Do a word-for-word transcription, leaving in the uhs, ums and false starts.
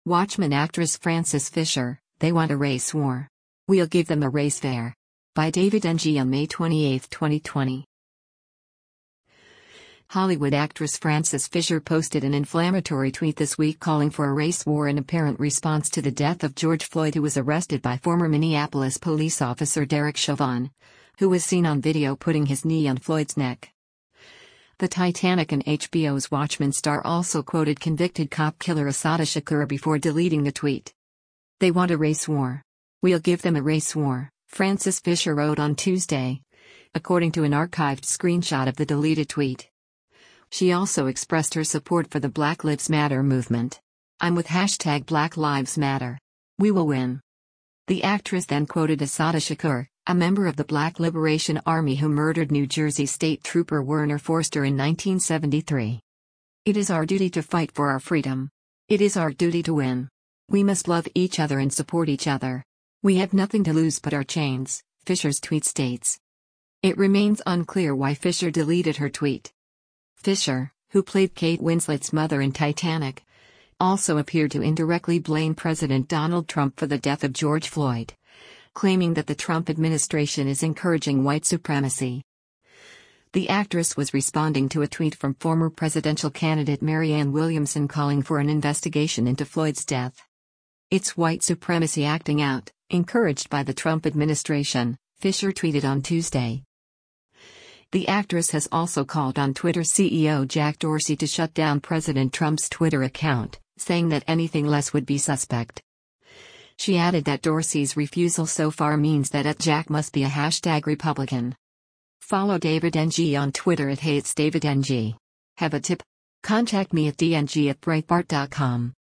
Watchmen actress Frances Fisher, they want a race war. We'll give them a race fair. By David N G on May twenty-eighth, twenty twenty. Hollywood actress Frances Fisher posted an inflammatory tweet this week calling for a race war in apparent response to the death of George Floyd, who was arrested by former Minneapolis police officer Derek Chauvin, who was seen on video putting his knee on Floyd's neck. The Titanic and H B O's Watchmen star also quoted convicted cop killer Assata Shakur before deleting the tweet. They want a race war. We'll give them a race war, Frances Fisher wrote on Tuesday, according to an archived screenshot of the deleted tweet. She also expressed her support for the Black Lives Matter movement. I'm with hashtag Black Lives Matter. We will win. The actress then quoted Assata Shakur, a member of the Black Liberation Army who murdered New Jersey State Trooper Werner Forster in nineteen seventy-three. It is our duty to fight for our freedom. It is our duty to win. We must love each other and support each other. We have nothing to lose but our chains, Fisher's tweet states. It remains unclear why Fisher deleted her tweet. Fisher, who played Kate Winslet's mother in Titanic, also appeared to indirectly blame President Donald Trump for the death of George Floyd, claiming that the Trump administration is encouraging white supremacy. The actress was responding to a tweet from former presidential candidate Marianne Williamson calling for an investigation into Floyd's death. It's white supremacy acting out, encouraged by the Trump administration, Fisher tweeted on Tuesday. The actress has also called on Twitter C E O Jack Dorsey to shut down President Trump's Twitter account, saying that anything less would be suspect. She added that Dorsey's refusal so far means that at Jack must be a hashtag Republican. Follow David N G on Twitter at Hey It's David N G. Have a tip? Contact me at d n g at breitbart dot com.